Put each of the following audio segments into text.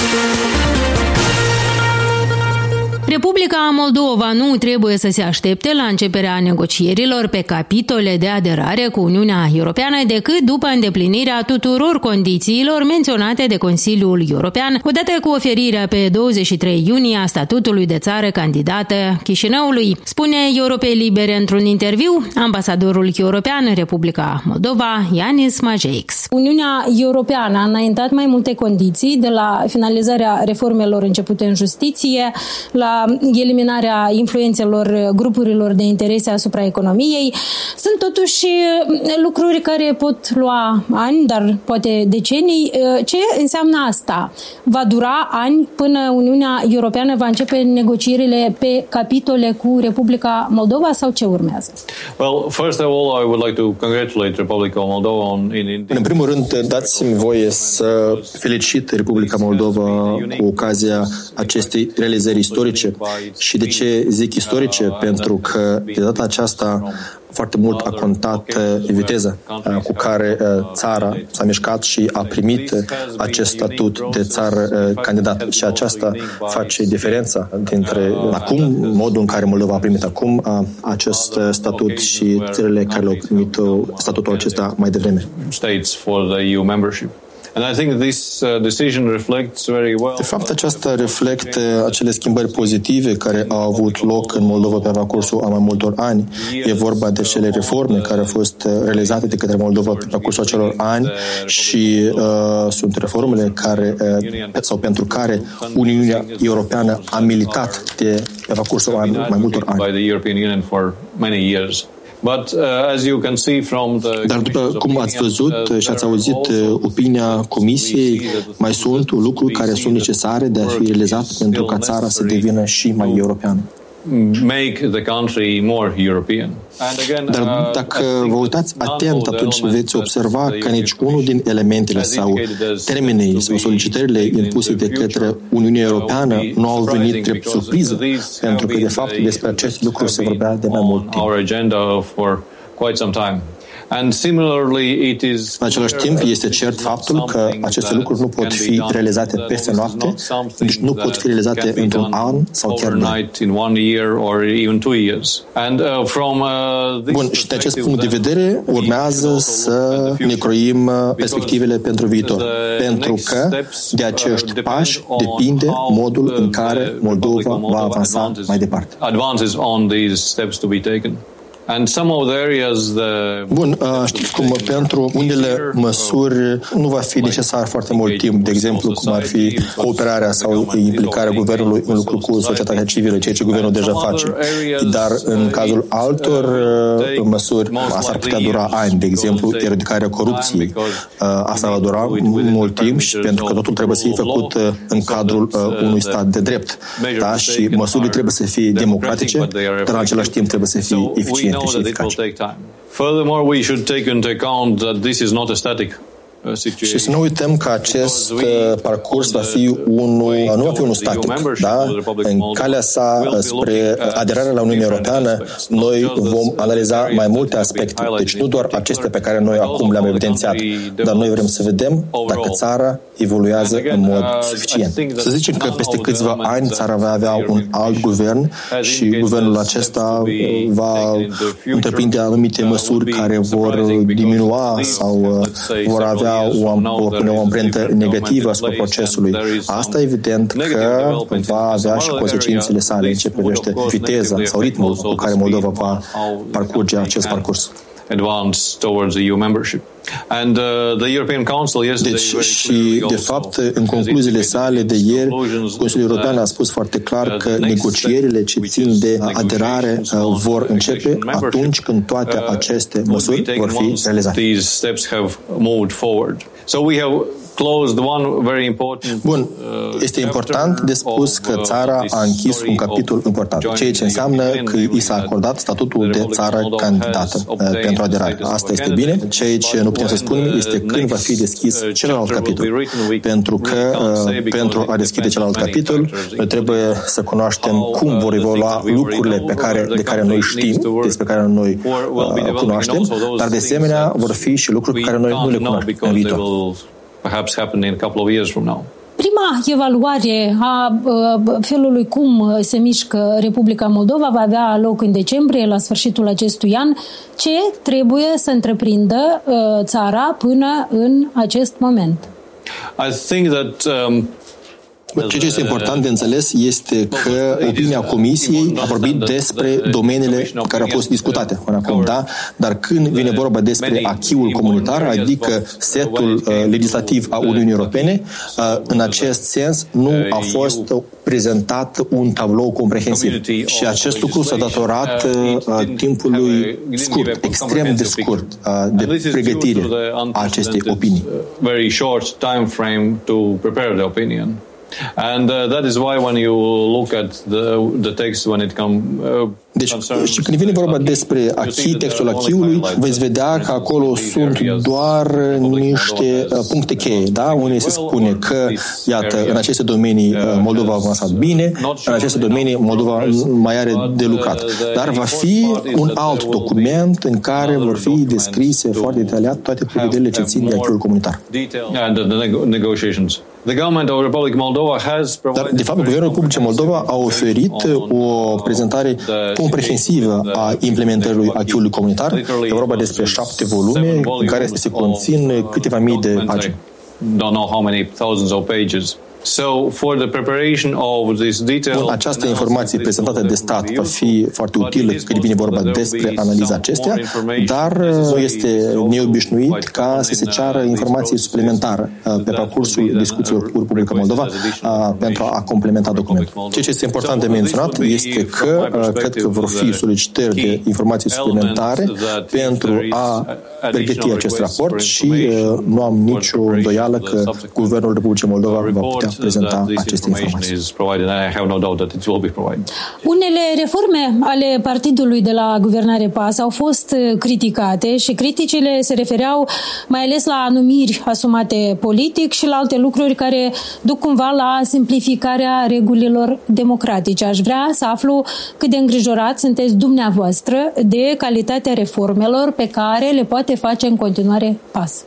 Republica Moldova nu trebuie să se aștepte la începerea negocierilor pe capitole de aderare cu Uniunea Europeană decât după îndeplinirea tuturor condițiilor menționate de Consiliul European, odată cu oferirea pe 23 iunie a statutului de țară candidată Chișinăului, spune Europei Libere într-un interviu ambasadorul european în Republica Moldova, Yanis Majeix. Uniunea Europeană a înaintat mai multe condiții, de la finalizarea reformelor începute în justiție, la eliminarea influențelor grupurilor de interese asupra economiei. Sunt totuși lucruri care pot lua ani, dar poate decenii. Ce înseamnă asta? Va dura ani până Uniunea Europeană va începe negocierile pe capitole cu Republica Moldova sau ce urmează? Well, first of all, I would like to congratulate Republica Moldova În primul rând, dați-mi voie să felicit Republica Moldova cu ocazia acestei realizări istorice. Și de ce zic istorice? Pentru că de data aceasta foarte mult a contat viteza cu care țara s-a mișcat și a primit acest statut de țară candidat. Și aceasta face diferența dintre acum, modul în care Moldova a primit acum acest statut și țările care le-au primit statutul acesta mai devreme. De fapt, aceasta reflectă acele schimbări pozitive care au avut loc în Moldova pe parcursul a mai multor ani. E vorba de cele reforme care au fost realizate de către Moldova pe parcursul acelor ani și sunt reformele care, sau pentru care Uniunea Europeană a militat pe parcursul mai multor ani. Dar după cum ați văzut și ați auzit opinia Comisiei, mai sunt lucruri care sunt necesare de a fi realizate pentru ca țara să devină și mai europeană. Dar dacă vă uitați atent, atunci veți observa că nici unul din elementele sau termenii sau solicitările impuse de către Uniunea Europeană nu au venit drept surpriză, pentru că, de fapt, despre acest lucru se vorbea de mai mult timp. În același timp, este cert faptul că aceste lucruri nu pot fi realizate peste noapte, deci nu pot fi realizate într-un an sau chiar doi. Bun, și de acest punct de vedere urmează să ne croim perspectivele pentru viitor, pentru că de acești pași depinde modul în care Moldova va avansa mai departe. Bun, știți cum, pentru unele măsuri nu va fi necesar foarte mult timp, de exemplu, cum ar fi cooperarea sau implicarea guvernului în lucru cu societatea civilă, ceea ce guvernul deja face. Dar în cazul altor măsuri, asta ar putea dura ani, de exemplu, eradicarea corupției. Asta va dura mult timp și pentru că totul trebuie să fie făcut în cadrul unui stat de drept. Da? Și măsurile trebuie să fie democratice, dar în același timp trebuie să fie eficiente. Furthermore, we should take into account that this is not a static Și să nu uităm că acest parcurs va fi nu va fi unul static. Da? În calea sa spre aderarea la Uniunea Europeană, noi vom analiza mai multe aspecte. Deci nu doar acestea pe care noi acum le-am evidențiat, dar noi vrem să vedem dacă țara evoluează în mod suficient. Să zicem că peste câțiva ani țara va avea un alt guvern și guvernul acesta va întreprinde anumite măsuri care vor diminua sau vor avea o amprentă negativă asupra procesului. Asta evident că va avea și consecințele sale în ce privește viteza sau ritmul cu care Moldova va parcurge acest parcurs. Deci, și de fapt, în concluziile sale de ieri, Consiliul European a spus foarte clar că negocierile ce țin de aderare vor începe atunci când toate aceste măsuri vor fi realizate. Bun, este important de spus că țara a închis un capitol important, ceea ce înseamnă că i s-a acordat statutul de țară candidată pentru aderare. Asta este bine. Ceea ce nu putem să spunem este când va fi deschis celălalt capitol. Pentru că pentru a deschide celălalt capitol, noi trebuie să cunoaștem cum vor evolua lucrurile de care noi știm, despre care noi cunoaștem, dar de asemenea vor fi și lucruri pe care noi nu le cunoaștem în viitor. Prima evaluare a felului cum se mișcă Republica Moldova va avea loc în decembrie, la sfârșitul acestui an. Ce trebuie să întreprindă țara până în acest moment? I think that Ceea ce este important de înțeles este că opinia Comisiei a vorbit despre domeniile care au fost discutate până acum, da? Dar când vine vorba despre acquis-ul comunitar, adică setul legislativ a Uniunii Europene, în acest sens nu a fost prezentat un tablou comprehensiv. Și acest lucru s-a datorat timpului scurt, extrem de scurt, de pregătire a acestei opinii. Very short time frame to prepare the opinion. And that is why when you look at the text when it comes Deci, și când vine vorba despre acquis, textul acquis-ului, veți vedea că acolo sunt doar niște puncte cheie, da? Unde se spune că, iată, în aceste domenii Moldova a avansat bine, în aceste domenii Moldova mai are de lucrat. Dar va fi un alt document în care vor fi descrise foarte detaliat toate prevederile ce țin de acquis-ul comunitar. Dar, de fapt, Guvernul Republicii Moldova a oferit o prezentare comprehensivă a implementării acquis-ului comunitar. E vorba despre 7 volume în care se conțin câteva mii de pagini. Această informație prezentată de stat va fi foarte utilă când vine vorba despre analiza acestea, dar este neobișnuit ca să se ceară informații suplimentară pe parcursul discuțiilor cu Republica Moldova pentru a complementa documentul. Ceea ce este important de menționat este că cred că vor fi solicitări de informații suplimentare pentru a pregăti acest raport și nu am nicio îndoială că Guvernul Republicii Moldova va putea prezenta aceste informații. Unele reforme ale partidului de la guvernare PAS au fost criticate și criticile se refereau mai ales la numiri asumate politic și la alte lucruri care duc cumva la simplificarea regulilor democratice. Aș vrea să aflu cât de îngrijorați sunteți dumneavoastră de calitatea reformelor pe care le poate face în continuare PAS.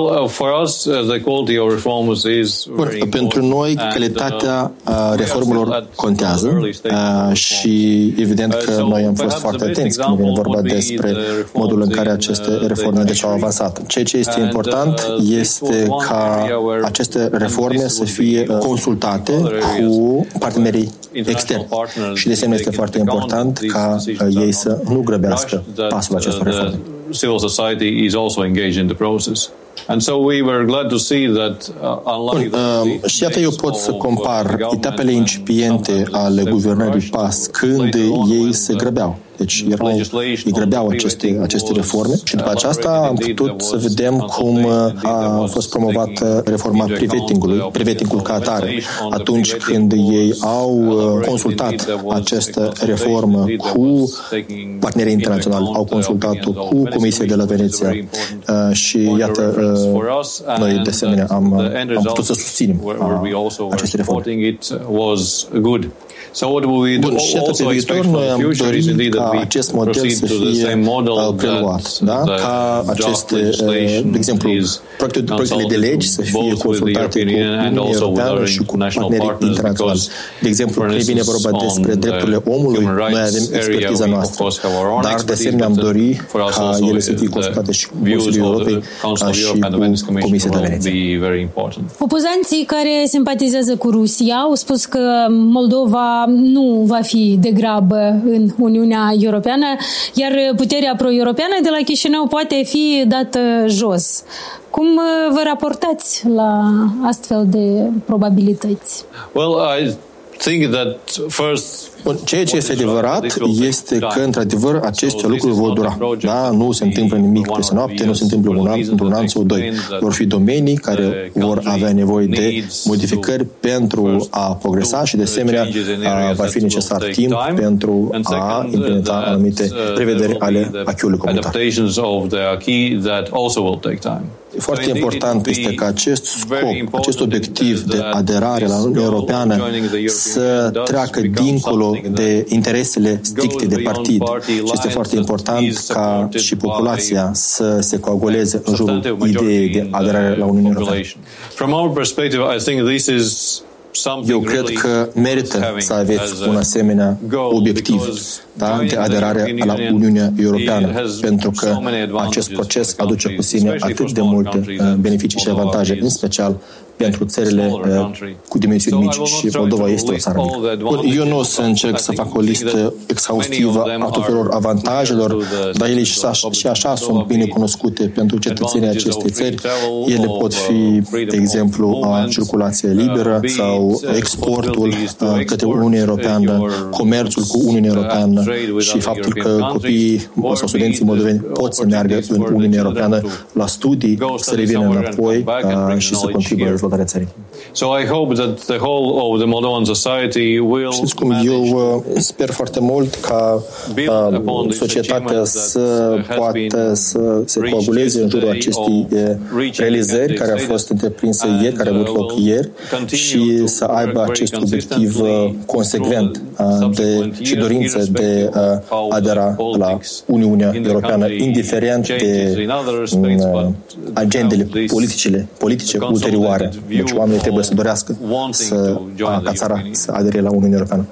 Pentru noi, calitatea reformelor contează și evident că noi am fost foarte atenți când vine vorba despre modul în care aceste reforme au avansat. Ceea ce este important este ca aceste reforme să fie consultate cu partenerii externi. Și de asemenea este foarte important ca ei să nu grăbească pasul acestor reforme. Civil society is also engaged in the process. And so we were glad to see that și iată, eu pot să compar etapele incipiente ale guvernării PAS când ei se grăbeau. Deci îi grăbeau aceste reforme și după aceasta am putut să vedem cum a fost promovată reforma prevetingul ca atare. Atunci când ei au consultat această reformă cu partenerii internaționali, au consultat-o cu Comisia de la Veneția și iată, noi de asemenea am putut să susținem aceste reforme. Bun, și iată, pe viitor noi am dorit ca acest model să fie preluat, da? Ca aceste, de exemplu, proiectele de legi să fie consultate cu Uniunea Europeană și cu partenerii internaționali. De exemplu, când vine vorba despre drepturile omului, noi avem expertiza noastră, dar de asemenea am dorit ca ele să fie consultate și cu Consiliul Europei și cu Comisia de Veneția. Opozanții care simpatizează cu Rusia au spus că Moldova nu va fi de grabă în Uniunea Europeană, iar puterea pro-europeană de la Chișinău poate fi dată jos. Cum vă raportați la astfel de probabilități? Ceea ce este adevărat este că, într-adevăr, aceste lucruri vor dura. Da? Nu se întâmplă nimic peste noapte, nu se întâmplă într-un an sau doi. Vor fi domenii care vor avea nevoie de modificări pentru a progresa și, de asemenea, va fi necesar timp pentru a implementa anumite prevederi ale acquis-ului comunitar. Foarte important este ca acest scop, acest obiectiv de aderare la Uniunea Europeană să treacă dincolo de interesele stricte de partid. Și este foarte important ca și populația să se coaguleze în jurul ideii de aderare la Uniunea Europeană. Eu cred că merită să aveți un asemenea obiectiv, da, de aderare la Uniunea Europeană, pentru că acest proces aduce cu sine atât de multe beneficii și avantaje, în special pentru țările cu dimensiuni mici și Moldova este o țară mică. Eu nu o să încerc să fac o listă exhaustivă a tuturor avantajelor, dar ele și așa sunt bine cunoscute pentru cetățenii acestei țări. Ele pot fi, de exemplu, circulație liberă sau exportul către Uniunea Europeană, comerțul cu Uniunea Europeană și faptul că copiii sau studenții moldoveni pot să meargă în Uniunea Europeană la studii, să revină înapoi și să contribuie la dezvoltarea țării. Știți cum, eu sper foarte mult ca societatea să poată să se coaguleze în jurul acestei realizări care a fost întreprinsă ieri, care a avut loc ieri și să aibă acest obiectiv consecvent și dorință de adera la Uniunea Europeană, indiferent de agendele politice ulterioare. Deci oamenii trebuie să dorească ca țara să adere la Uniunea Europeană.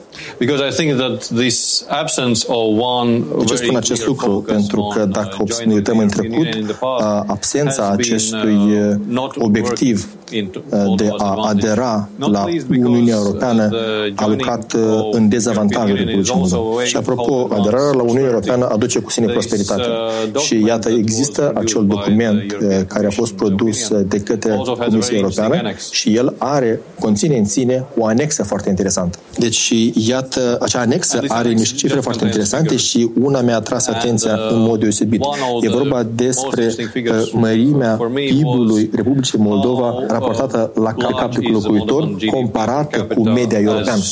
De ce spun acest lucru? Pentru că dacă ne uităm în trecut, absența acestui obiectiv de a adera la Uniunea Europeană a lucrat în dezavantajul Republicii Moldova. Și apropo, aderarea la Uniunea Europeană aduce cu sine prosperitate. Și iată, există acel document care a fost produs de către Comisia Europeană și el conține în sine o anexă foarte interesantă. Deci, iată, acea anexă are niște cifre foarte interesante și una mi-a atras atenția în mod deosebit. E vorba despre mărimea PIB-ului Republicii Moldova raportată la cap de locuitor comparată cu media europeană.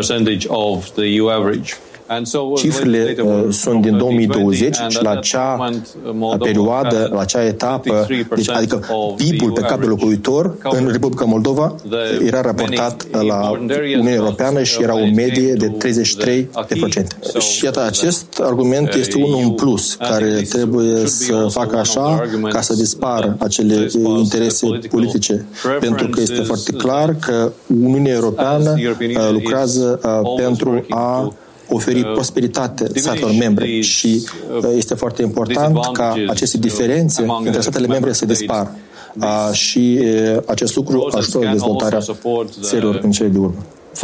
Cifrele sunt din 2020 și la acea perioadă, la acea etapă, deci, adică PIB-ul pe cap de locuitor în Republica Moldova era raportat la Uniunea Europeană și era o medie de 33%. Și iată, acest argument este unul în plus, care trebuie să facă așa ca să dispară acele interese politice, pentru că este foarte clar că Uniunea Europeană lucrează pentru a oferi prosperitate statelor membre și este foarte important ca aceste diferențe între statele membre să dispară. Și acest lucru ajută la dezvoltarea țărilor în cele de urmă.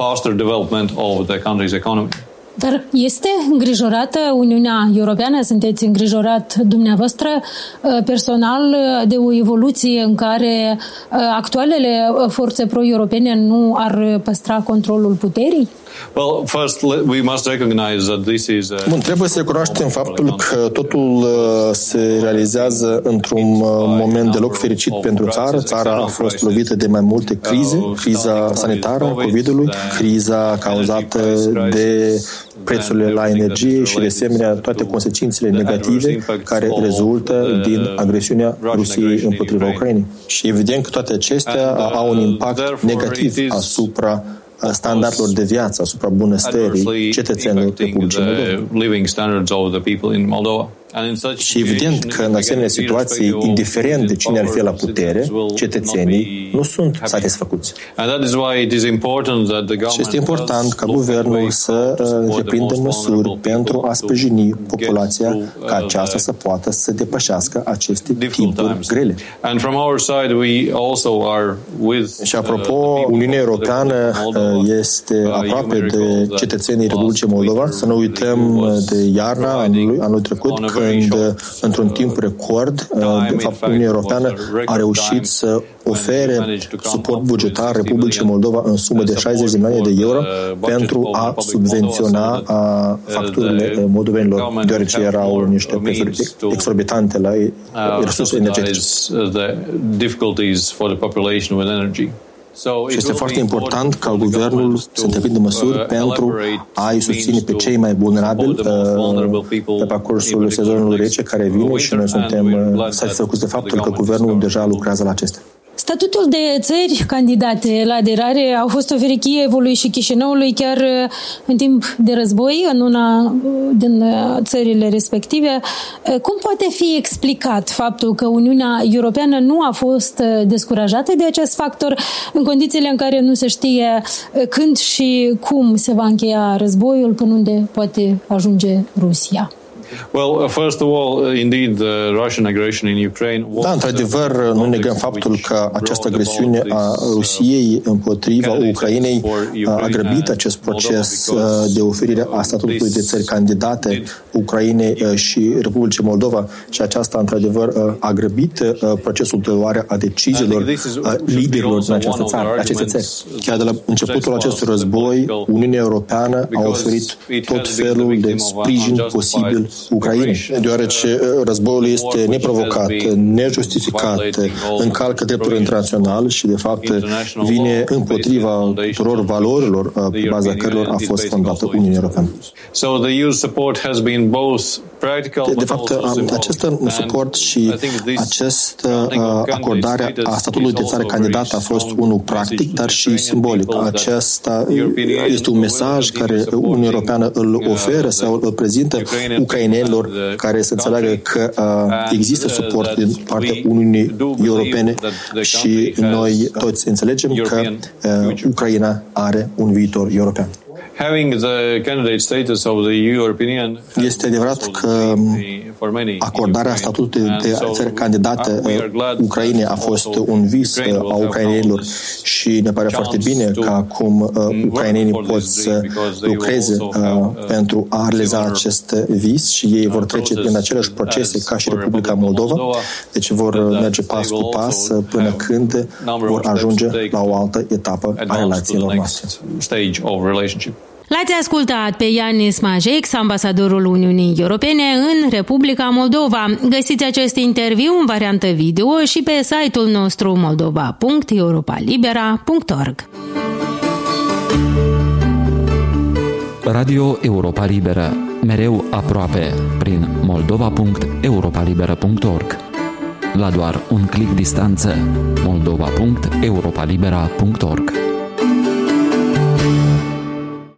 Dar este îngrijorată Uniunea Europeană? Sunteți îngrijorat dumneavoastră personal de o evoluție în care actualele forțe pro-europene nu ar păstra controlul puterii? Bun, trebuie să recunoaștem faptul că totul se realizează într-un moment deloc fericit pentru țară. Țara a fost lovită de mai multe crize, criza sanitară a COVID-ului, criza cauzată de prețurile la energie și, de asemenea, toate consecințele negative care rezultă din agresiunea Rusiei împotriva Ucrainei. Și evident că toate acestea au un impact negativ asupra standardelor de viață, asupra bunăstării cetățenilor Republicii Moldova. Și evident că în asemenea situații, indiferent de cine ar fi la putere, cetățenii nu sunt satisfăcuți. Și este important ca guvernul să întreprindă măsuri pentru a sprijini populația ca aceasta să poată să depășească aceste timpuri grele. Și apropo, Uniunea Europeană este aproape de cetățenii Republicii Moldova. Să nu uităm de iarna anului trecut, când, într-un timp record, de fapt, Uniunea Europeană a reușit să ofere suport bugetar Republicii Moldova în sumă de 60 de milioane de euro pentru a subvenționa facturile moldovenilor, deoarece erau niște prețuri exorbitante la resurse energetice. Și este foarte important ca guvernul să întreprindă măsuri pentru a-i susține pe cei mai vulnerabili pe parcursul sezonului rece care vine și noi suntem satisfăcuți de faptul că guvernul deja lucrează la acestea. Statutul de țări candidate la aderare au fost oferit Kievului și Chișinăului chiar în timp de război în una din țările respective. Cum poate fi explicat faptul că Uniunea Europeană nu a fost descurajată de acest factor în condițiile în care nu se știe când și cum se va încheia războiul, până unde poate ajunge Rusia? Well, first of all, indeed, the Russian aggression in Ukraine. Da, într-adevăr, nu negăm faptul că această agresiune a Rusiei împotriva Ucrainei a grăbit acest proces de oferire a statutului de țări candidate Ucrainei și Republicii Moldova și aceasta, într-adevăr, a grăbit procesul de luare a deciziilor liderilor din această țară, aceste țări. Chiar de la începutul acestui război, Uniunea Europeană a oferit tot felul de sprijin posibil Ucrainei, deoarece războiul este neprovocat, nejustificat, încalcă dreptul internațional și, de fapt, vine împotriva tuturor valorilor pe baza cărora a fost fondată Uniunea Europeană. De fapt, acest suport și această acordare a statutului de țară candidată a fost unul practic, dar și simbolic. Acesta este un mesaj care Uniunea Europeană îl oferă sau îl prezintă ucrainenilor care să înțeleagă că există suport din partea Uniunii Europene și noi toți înțelegem că Ucraina are un viitor european. Este adevărat că acordarea statutului de țară candidată Ucrainei a fost un vis a ucrainenilor și ne pare foarte bine că acum ucrainenii pot să lucreze pentru a realiza acest vis și ei vor trece prin aceleași procese ca și Republica Moldova, deci vor merge pas cu pas până când vor ajunge la o altă etapă a relațiilor noastre. L-ați ascultat pe Yanis Majeix, ambasadorul Uniunii Europene în Republica Moldova. Găsiți acest interviu în variantă video și pe site-ul nostru moldova.europalibera.org. Radio Europa Liberă, mereu aproape, prin moldova.europalibera.org. La doar un click distanță, moldova.europalibera.org.